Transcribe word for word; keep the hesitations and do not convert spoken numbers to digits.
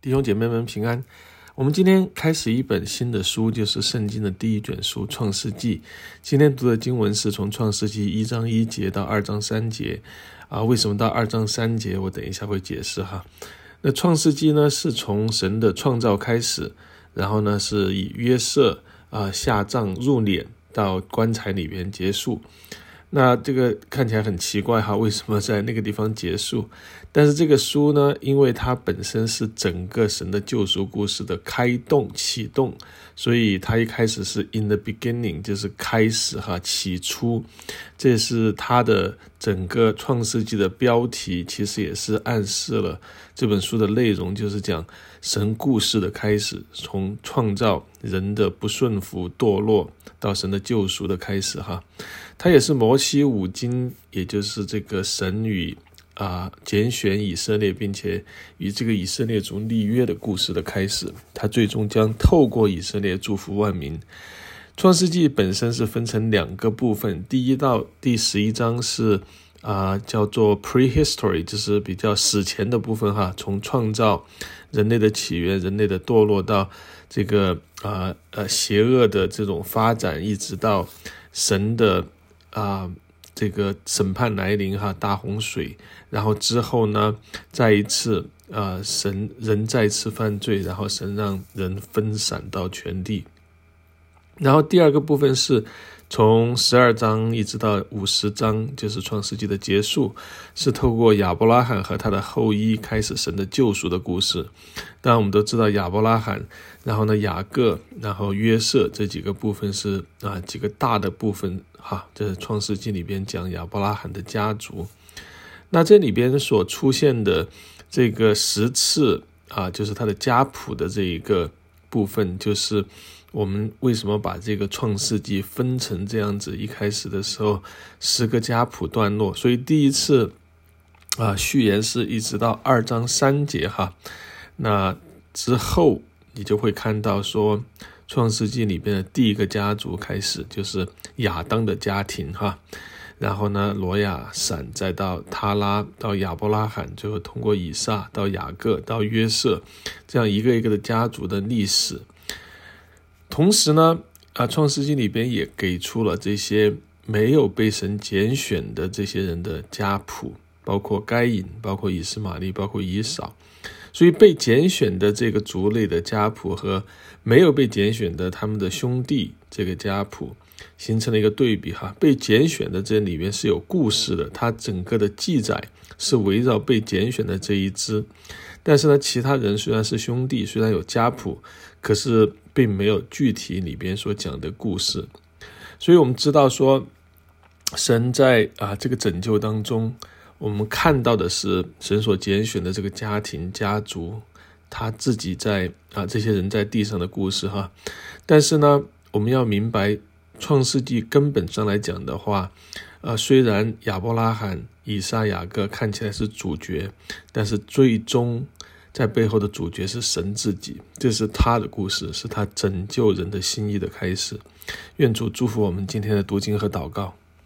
弟兄姐妹们平安。我们今天开始一本新的书，就是圣经的第一卷书《创世纪》。今天读的经文是从创世纪一章一节到二章三节啊，为什么到二章三节？我等一下会解释哈。那创世纪呢，是从神的创造开始，然后呢是以约瑟啊下葬入殓到棺材里边结束。那这个看起来很奇怪哈，为什么在那个地方结束？但是这个书呢，因为它本身是整个神的救赎故事的开动启动，所以它一开始是 in the beginning， 就是开始哈，起初。这是它的整个创世纪的标题，其实也是暗示了这本书的内容，就是讲神故事的开始，从创造人的不顺服堕落到神的救赎的开始哈。它也是摩西五经，也就是这个神与啊拣选以色列，并且与这个以色列族立约的故事的开始。它最终将透过以色列祝福万民。创世纪本身是分成两个部分，第一到第十一章是啊叫做 prehistory， 就是比较史前的部分哈，从创造人类的起源、人类的堕落到这个啊呃邪恶的这种发展，一直到神的啊，这个审判来临哈，大洪水，然后之后呢，再一次啊，神人再次犯罪，然后神让人分散到全地。然后第二个部分是从十二章一直到五十章，就是创世纪的结束，是透过亚伯拉罕和他的后裔开始神的救赎的故事。当然我们都知道亚伯拉罕，然后呢雅各，然后约瑟，这几个部分是啊几个大的部分哈。这是创世纪里边讲亚伯拉罕的家族。那这里边所出现的这个十次啊，就是他的家谱的这一个部分，就是我们为什么把这个创世纪分成这样子，一开始的时候十个家谱段落，所以第一次啊序言是一直到二章三节哈。那之后你就会看到说创世纪里边的第一个家族开始，就是亚当的家庭哈。然后呢罗亚闪，再到他拉，到亚伯拉罕，最后通过以撒到雅各到约瑟，这样一个一个的家族的历史。同时呢啊，创世纪里边也给出了这些没有被神拣选的这些人的家谱，包括该隐，包括以斯玛利，包括以扫。所以被拣选的这个族类的家谱和没有被拣选的他们的兄弟这个家谱形成了一个对比哈。被拣选的这里面是有故事的，它整个的记载是围绕被拣选的这一支。但是呢，其他人虽然是兄弟，虽然有家谱，可是并没有具体里边所讲的故事。所以我们知道说，神在啊这个拯救当中，我们看到的是神所拣选的这个家庭家族，他自己在啊这些人在地上的故事哈。但是呢，我们要明白创世纪根本上来讲的话，呃，虽然亚伯拉罕、以撒、雅各看起来是主角，但是最终在背后的主角是神自己，这是他的故事，是他拯救人的心意的开始。愿主祝福我们今天的读经和祷告。